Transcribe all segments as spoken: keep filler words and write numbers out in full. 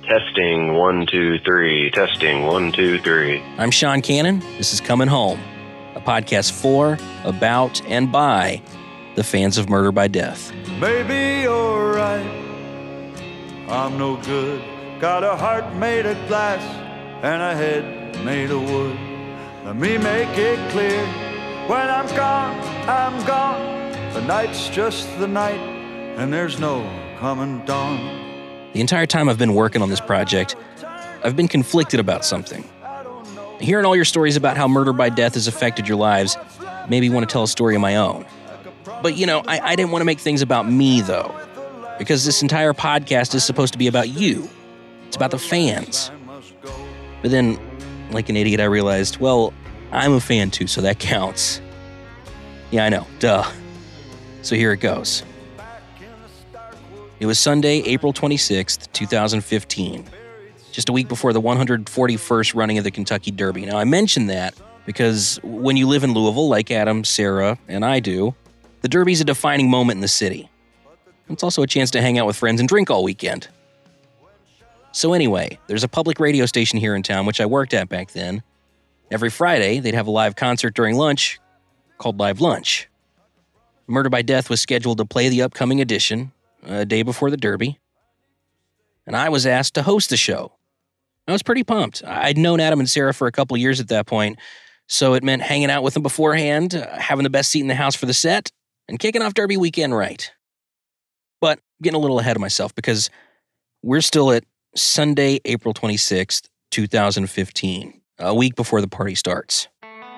Testing, one, two, three. Testing, one, two, three. I'm Sean Cannon. This is Coming Home, a podcast for, about, and by the fans of Murder by Death. Maybe you're right, I'm no good. Got a heart made of glass and a head made of wood. Let me make it clear, when I'm gone, I'm gone. The night's just the night and there's no coming dawn. The entire time I've been working on this project, I've been conflicted about something. Hearing all your stories about how Murder by Death has affected your lives made me want to tell a story of my own. But, you know, I, I didn't want to make things about me, though, because this entire podcast is supposed to be about you. It's about the fans. But then, like an idiot, I realized, well, I'm a fan too, so that counts. Yeah, I know, duh. So here it goes. It was Sunday, April twenty-sixth, twenty fifteen, just a week before the one hundred forty-first running of the Kentucky Derby. Now, I mention that because when you live in Louisville, like Adam, Sarah, and I do, the Derby's a defining moment in the city. It's also a chance to hang out with friends and drink all weekend. So anyway, there's a public radio station here in town, which I worked at back then. Every Friday, they'd have a live concert during lunch called Live Lunch. Murder by Death was scheduled to play the upcoming edition a day before the Derby, and I was asked to host the show. I was pretty pumped. I'd known Adam and Sarah for a couple years at that point, so it meant hanging out with them beforehand, uh, having the best seat in the house for the set, and kicking off Derby weekend right. But getting a little ahead of myself because we're still at Sunday, April twenty-sixth, twenty fifteen, a week before the party starts.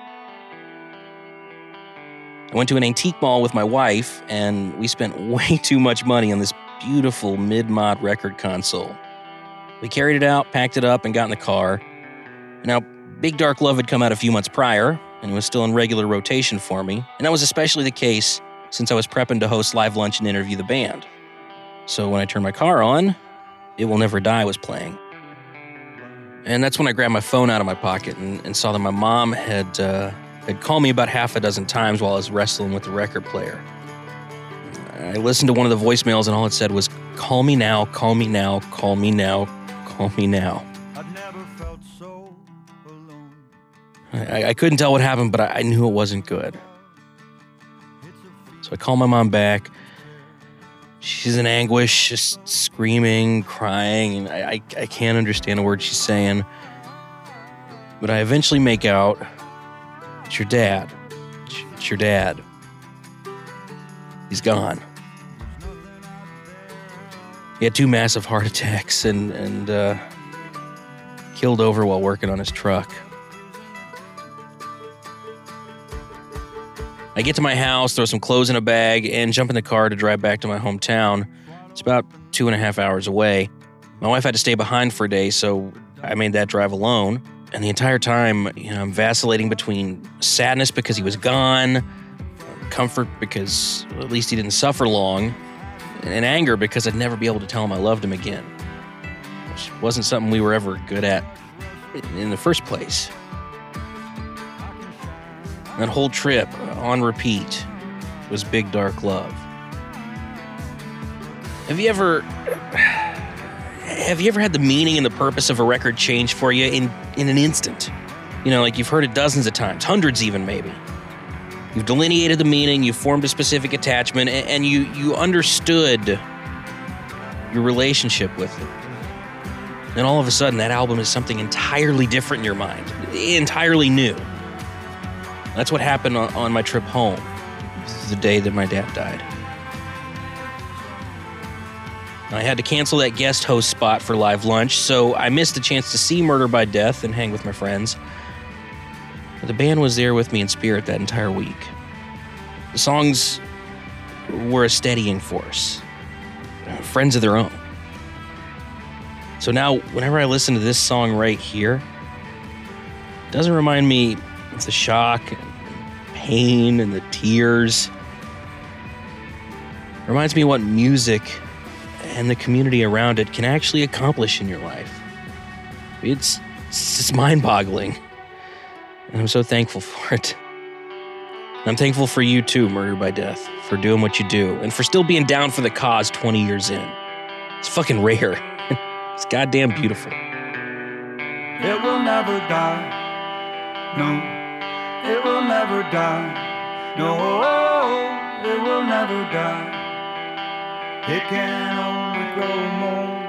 I went to an antique mall with my wife, and we spent way too much money on this beautiful mid-mod record console. We carried it out, packed it up, and got in the car. Now, Big Dark Love had come out a few months prior, and it was still in regular rotation for me, and that was especially the case since I was prepping to host Live Lunch and interview the band. So when I turned my car on, It Will Never Die was playing. And that's when I grabbed my phone out of my pocket and, and saw that my mom had... Uh, had called me about half a dozen times while I was wrestling with the record player. I listened to one of the voicemails and all it said was, "Call me now, call me now, call me now, call me now." I'd never felt so alone. I, I couldn't tell what happened, but I, I knew it wasn't good. So I called my mom back. She's in anguish, just screaming, crying, and I, I, I can't understand a word she's saying. But I eventually make out, "It's your dad. It's your dad. He's gone. He had two massive heart attacks and, and uh, killed over while working on his truck." I get to my house, throw some clothes in a bag, and jump in the car to drive back to my hometown. It's about two and a half hours away. My wife had to stay behind for a day, so I made that drive alone. And the entire time, you know, I'm vacillating between sadness because he was gone, comfort because well, at least he didn't suffer long, and anger because I'd never be able to tell him I loved him again, which wasn't something we were ever good at in the first place. That whole trip, on repeat, was Big Dark Love. Have you ever... Have you ever had the meaning and the purpose of a record change for you in, in an instant? You know, like you've heard it dozens of times, hundreds even maybe. You've delineated the meaning, you've formed a specific attachment, and, and you, you understood your relationship with it. Then all of a sudden, that album is something entirely different in your mind, entirely new. That's what happened on, on my trip home, the day that my dad died. I had to cancel that guest host spot for Live Lunch, so I missed the chance to see Murder by Death and hang with my friends. But the band was there with me in spirit that entire week. The songs were a steadying force, friends of their own. So now, whenever I listen to this song right here, it doesn't remind me of the shock and pain and the tears. It reminds me of what music and the community around it can actually accomplish in your life. It's, it's just mind-boggling. And I'm so thankful for it. And I'm thankful for you too, Murder by Death, for doing what you do, and for still being down for the cause twenty years in. It's fucking rare. It's goddamn beautiful. It will never die. No, it will never die. No, it will never die. It can only grow more.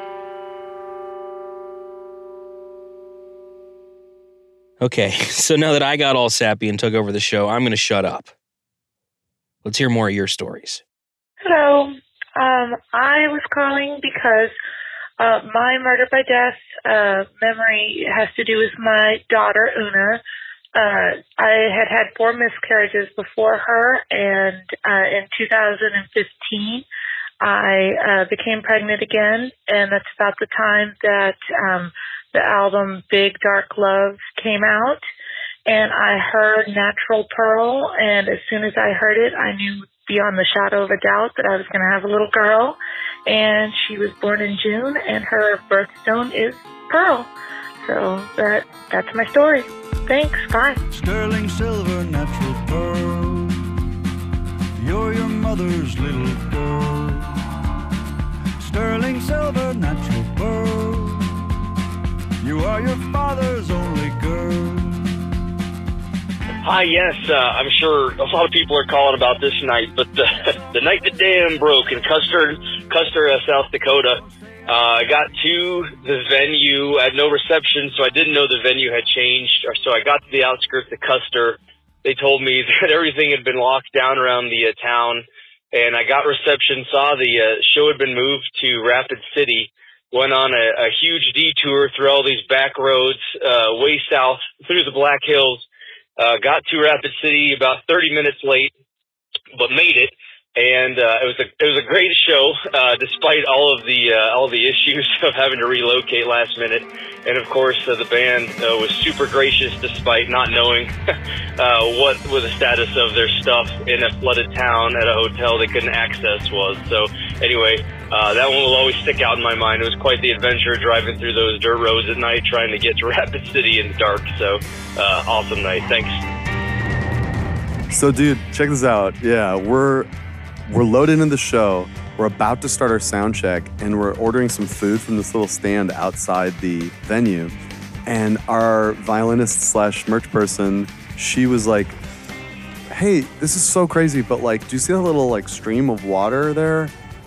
Okay, so now that I got all sappy and took over the show, I'm going to shut up. Let's hear more of your stories. Hello. Um, I was calling because uh, my murder by death uh, memory has to do with my daughter, Una. Uh, I had had four miscarriages before her, and uh, in two thousand fifteen, I uh, became pregnant again, and that's about the time that um, the album Big Dark Love came out. And I heard Natural Pearl, and as soon as I heard it, I knew beyond the shadow of a doubt that I was going to have a little girl. And she was born in June, and her birthstone is Pearl. So that that's my story. Thanks. Bye. Sterling silver, natural pearl. You're your mother's little girl. Sterling silver, natural pearl. You are your father's only girl. Hi, yes, uh, I'm sure a lot of people are calling about this night, but the, the night the dam broke in Custer, Custer, uh, South Dakota, uh, I got to the venue. I had no reception, so I didn't know the venue had changed. So I got to the outskirts of Custer. They told me that everything had been locked down around the uh, town, and I got reception, saw the uh, show had been moved to Rapid City, went on a, a huge detour through all these back roads, uh, way south through the Black Hills. Uh, got to Rapid City about thirty minutes late, but made it, and uh, it was a it was a great show, uh, despite all of the uh, all the issues of having to relocate last minute. And of course, uh, the band uh, was super gracious, despite not knowing uh, what was the status of their stuff in a flooded town at a hotel they couldn't access was. So anyway, uh, that one will always stick out in my mind. It was quite the adventure driving through those dirt roads at night, trying to get to Rapid City in the dark. So uh, awesome night. Thanks. So, dude, check this out. Yeah, we're we're loaded into the show. We're about to start our sound check, and we're ordering some food from this little stand outside the venue. And our violinist slash merch person, she was like, "Hey, this is so crazy, but like, do you see that little like stream of water there?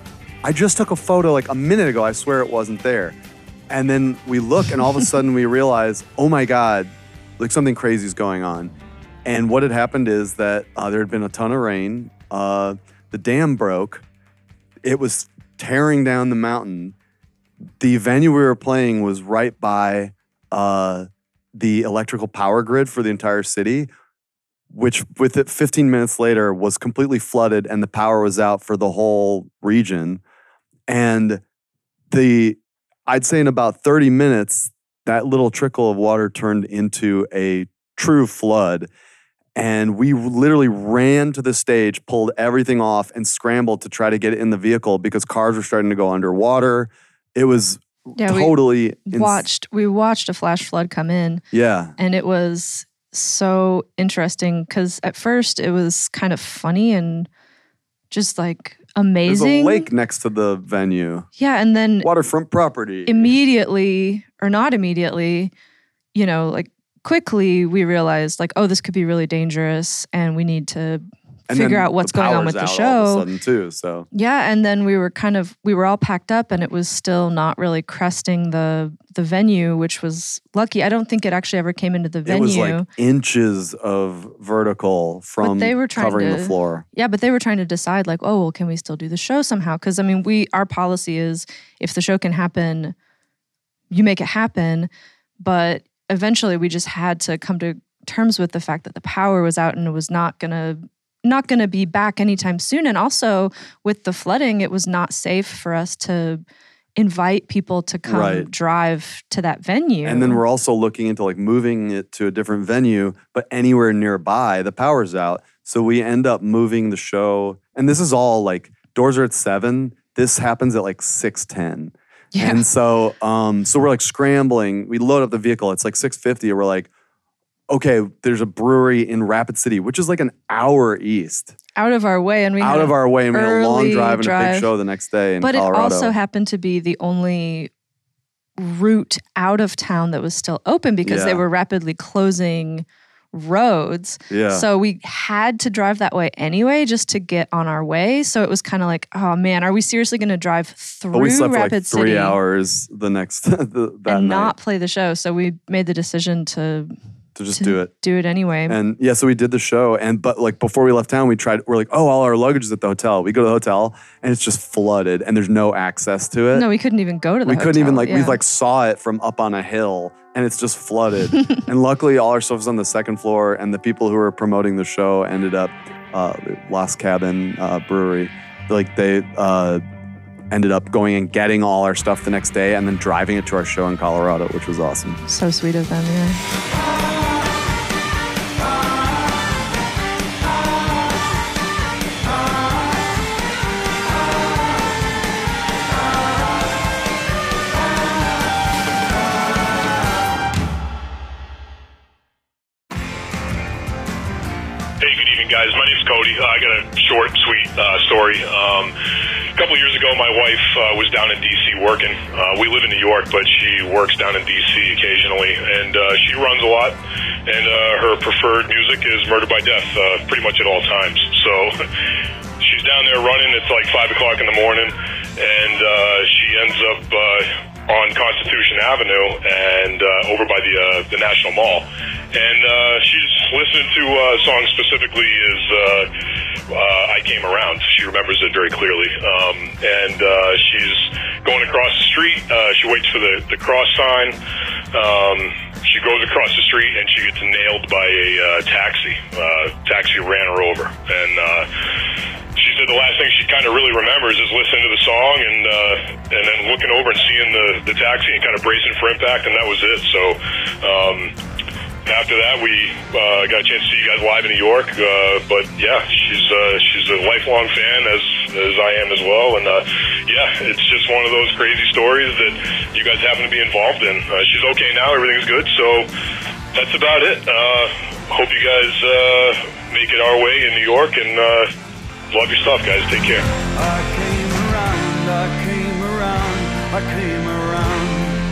I just took a photo like a minute ago. I swear it wasn't there." And then we look, and all of a sudden we realize, oh my God, like something crazy is going on. And what had happened is that uh, there had been a ton of rain. Uh, the dam broke. It was tearing down the mountain. The venue we were playing was right by uh, the electrical power grid for the entire city, which with it fifteen minutes later was completely flooded, and the power was out for the whole region. And the, I'd say in about thirty minutes, that little trickle of water turned into a true flood. And we literally ran to the stage, pulled everything off, and scrambled to try to get it in the vehicle because cars were starting to go underwater. It was yeah, totally we watched. Ins- we watched a flash flood come in. Yeah, and it was so interesting because at first it was kind of funny and just like amazing. There's a lake next to the venue. Yeah, and then waterfront property. Immediately, or not immediately, you know, like. Quickly, we realized like, oh, this could be really dangerous, and we need to and figure out what's going on with the show. All of a sudden too, so yeah, and then we were kind of we were all packed up, and it was still not really cresting the the venue, which was lucky. I don't think it actually ever came into the venue. It was like inches of vertical from they were trying covering to, the floor. Yeah, but they were trying to decide like, oh, well, can we still do the show somehow? Because I mean, we our policy is if the show can happen, you make it happen, but eventually we just had to come to terms with the fact that the power was out and it was not gonna not gonna be back anytime soon. And also with the flooding, it was not safe for us to invite people to come right. drive to that venue. And then we're also looking into like moving it to a different venue, but anywhere nearby, the power's out. So we end up moving the show. And this is all like doors are at seven. This happens at like six ten. Yeah. And so um, so we're like scrambling. We load up the vehicle. It's like six fifty. We're like, okay, there's a brewery in Rapid City, which is like an hour east. Out of our way. And we Out had of our way. And we had a long drive and drive. a big show the next day in but Colorado. But it also happened to be the only route out of town that was still open because Yeah. they were rapidly closing roads. Yeah. So we had to drive that way anyway just to get on our way. So it was kind of like, oh man, are we seriously going to drive through But we slept for Rapid like three City hours the next the, that and night not play the show? So we made the decision to to just to do it. do it anyway. And yeah, so we did the show, and but like before we left town, we tried. We're like, oh, all our luggage is at the hotel. We go to the hotel, and it's just flooded, and there's no access to it. no, we couldn't even go to the we hotel. couldn't even like we yeah. like saw it from up on a hill, and it's just flooded. And luckily, all our stuff was on the second floor, and the people who were promoting the show ended up uh, Lost Cabin uh, Brewery. Like they uh, ended up going and getting all our stuff the next day, and then driving it to our show in Colorado, which was awesome. So sweet of them, yeah. Hey, good evening, guys. My name's Cody. Uh, I got a short, sweet uh, story. Um, a couple years ago, my wife uh, was down in D C working. Uh, we live in New York, but she works down in D C occasionally, and uh, she runs a lot. And uh, her preferred music is Murder by Death, uh, pretty much at all times. So she's down there running. It's like five o'clock in the morning, and uh, she ends up uh, on Constitution Avenue and uh, over by the uh, the National Mall. And uh, she's listening to a song specifically is uh, uh, I Came Around. She remembers it very clearly. Um, and uh, she's going across the street. Uh, she waits for the, the cross sign. Um, she goes across the street and she gets nailed by a uh, taxi. Uh, taxi ran her over. And uh, she said the last thing she kind of really remembers is listening to the song and uh, and then looking over and seeing the, the taxi and kind of bracing for impact, and that was it. So um, after that, we uh, got a chance to see you guys live in New York. Uh, but yeah, she's uh, she's a lifelong fan, as as I am as well. And uh, yeah, it's just one of those crazy stories that you guys happen to be involved in. Uh, she's okay now; everything's good. So that's about it. Uh, hope you guys uh, make it our way in New York, and uh, love your stuff, guys. Take care. I came around, I came around, I came around.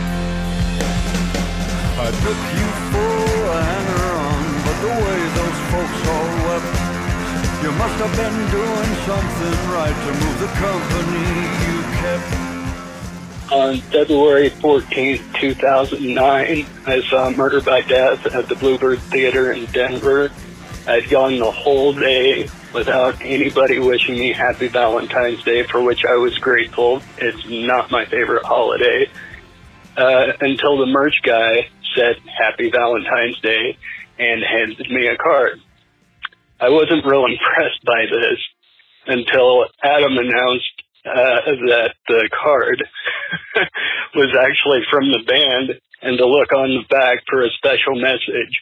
I took you for a hanger-on, but the way those folks all wept, you must have been doing something right to move the company you kept. On February fourteenth, two thousand nine, I saw Murder by Death at the Bluebird Theater in Denver. I'd gone the whole day without anybody wishing me Happy Valentine's Day, for which I was grateful. It's not my favorite holiday. Uh, until the merch guy said Happy Valentine's Day and handed me a card. I wasn't real impressed by this until Adam announced uh, that the card was actually from the band and to look on the back for a special message.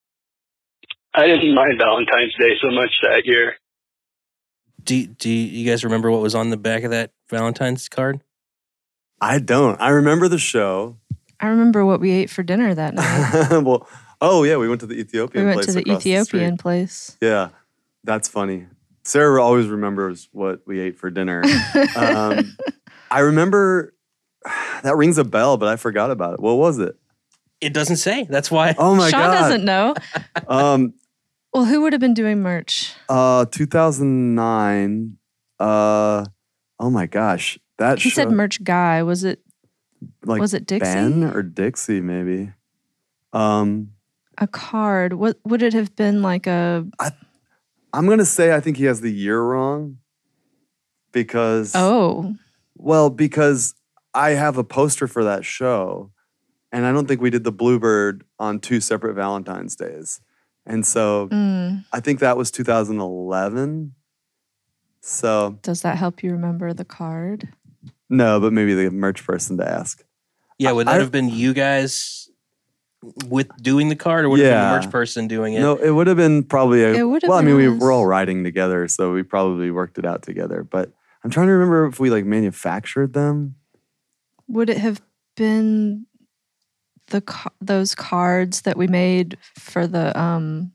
I didn't mind Valentine's Day so much that year. Do, do you guys remember what was on the back of that Valentine's card? I don't. I remember the show. I remember what we ate for dinner that night. Well, oh yeah, we went to the Ethiopian We went place to the across the Ethiopian street. place. Yeah, that's funny. Sarah always remembers what we ate for dinner. um, I remember that rings a bell, but I forgot about it. What was it? It doesn't say. That's why. Oh my Sean god! doesn't know. Um, Well, who would have been doing merch? uh, two thousand nine. Uh, oh my gosh, that He show, said merch guy. Was it like was it Dixie? Ben or Dixie maybe. Um, a card? What would it have been like a I'm gonna say I think he has the year wrong because Oh. well because I have a poster for that show, and I don't think we did the Bluebird on two separate Valentine's days, and so Mm. I think that was two thousand eleven. So Does that help you remember the card? no, but maybe the merch person to ask. Yeah, would that I- have been you guys with doing the card, or would it have been Yeah. the merch person doing it? No, it would have been probably a. It would have well, I been mean, we us. were all riding together, so we probably worked it out together. But I'm trying to remember if we like manufactured them. Would it have been the ca- those cards that we made for the um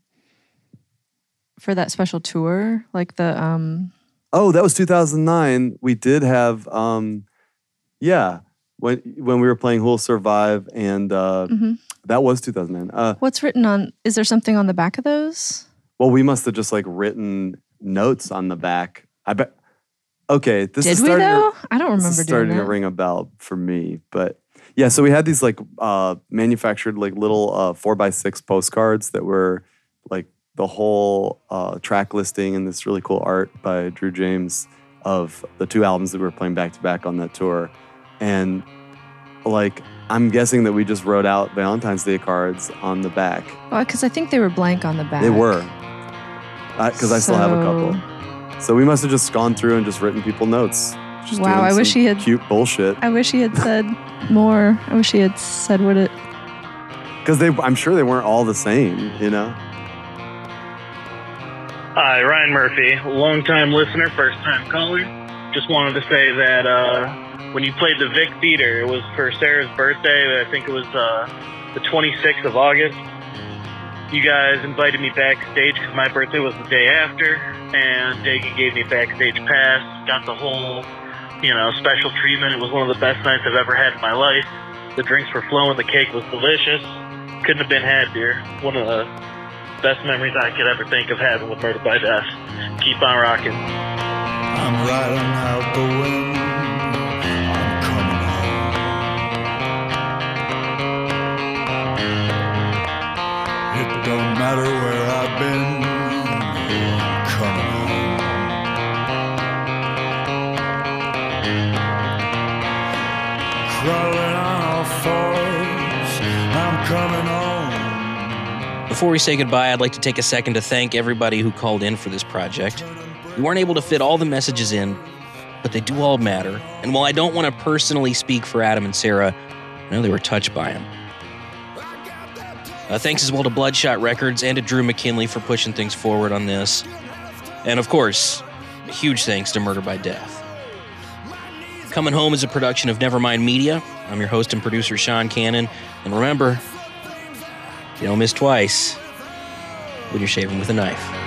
for that special tour, like the um Oh, that was two thousand nine. We did have, um, yeah, when when we were playing Who'll Survive, and uh, Mhm. that was two thousand nine. Uh, What's written on? Is there something on the back of those? well, we must have just like written notes on the back. I bet. Okay, this Did is we starting though? to, I don't this remember is doing starting that. to ring a bell for me, but yeah. So we had these like uh, manufactured like little uh, four by six postcards that were like the whole uh, track listing and this really cool art by Drew James of the two albums that we were playing back to back on that tour, and like I'm guessing that we just wrote out Valentine's Day cards on the back. Well, because I think they were blank on the back. They were, because I still have a So- couple. So we must have just gone through and just written people notes. Just Wow, doing I wish some he had- cute bullshit. I wish he had said more. I wish he had said what it. Because they, I'm sure they weren't all the same, you know. Hi, Ryan Murphy, longtime listener, first time caller. Just wanted to say that uh, when you played the Vic Theater, it was for Sarah's birthday. I think it was uh, the twenty-sixth of August. You guys invited me backstage because my birthday was the day after, and Daggy gave me a backstage pass. Got the whole, you know, special treatment. It was one of the best nights I've ever had in my life. The drinks were flowing, the cake was delicious. Couldn't have been happier. One of the best memories I could ever think of having with Murder by Death. Keep on rocking. I'm riding out the wind. I'm coming home. It don't matter where I've been. I'm coming home. Crawling on all fours. I'm coming home. Before we say goodbye, I'd like to take a second to thank everybody who called in for this project. We weren't able to fit all the messages in, but they do all matter. And while I don't want to personally speak for Adam and Sarah, I know they were touched by him. Uh, thanks as well to Bloodshot Records and to Drew McKinley for pushing things forward on this. And of course, a huge thanks to Murder by Death. Coming Home is a production of Nevermind Media. I'm your host and producer, Sean Cannon. And remember, you don't miss twice when you're shaving with a knife.